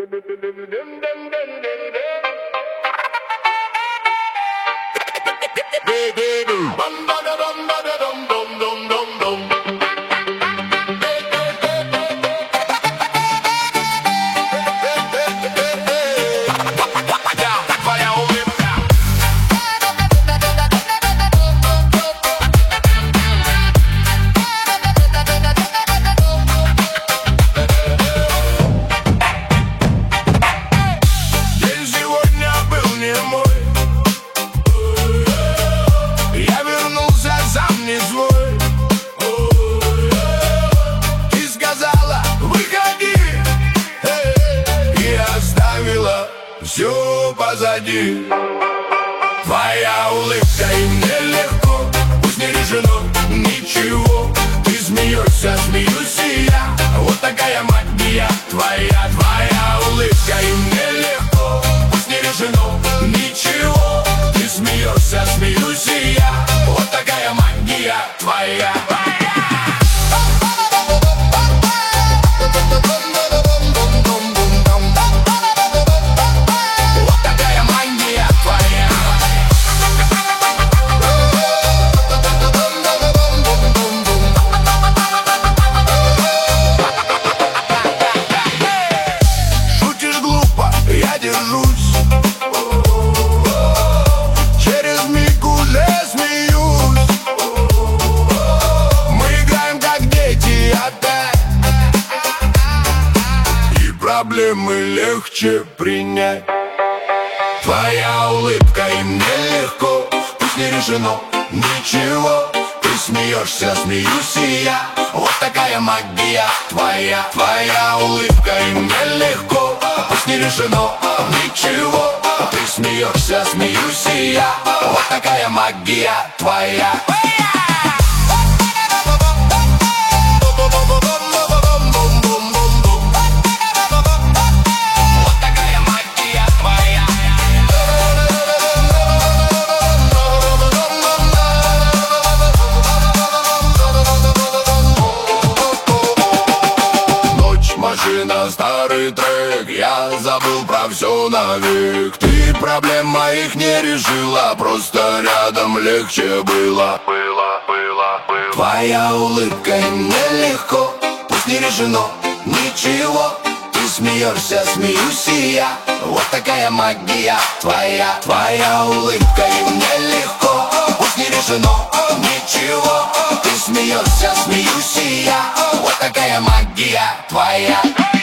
Все позади. Твоя улыбка, и мне легко, пусть не решено ничего. Ты смеешься, смеюсь и я, вот такая магия твоя. Твоя улыбка, и мне легко, пусть не решено ничего. Ты смеешься, смеюсь и я, вот такая магия твоя. Через миг уже смеюсь. Мы играем как дети опять, и проблемы легче принять. Твоя улыбка, и мне легко, пусть не решено ничего. Ты смеешься, смеюсь и я, вот такая магия твоя. Твоя улыбка, и мне легко, пусть не решено ничего. Ты смеешься, смеюсь и я, вот такая магия твоя. Машина, старый трек, я забыл про все навек. Ты проблем моих не решила, просто рядом легче было. Твоя улыбка, и мне легко, пусть не решено ничего. Ты смеешься, смеюсь и я, вот такая магия твоя. Твоя улыбка, и мне легко, пусть не решено ничего. Ты смеешься, смеюсь и я, вот такая магия твоя.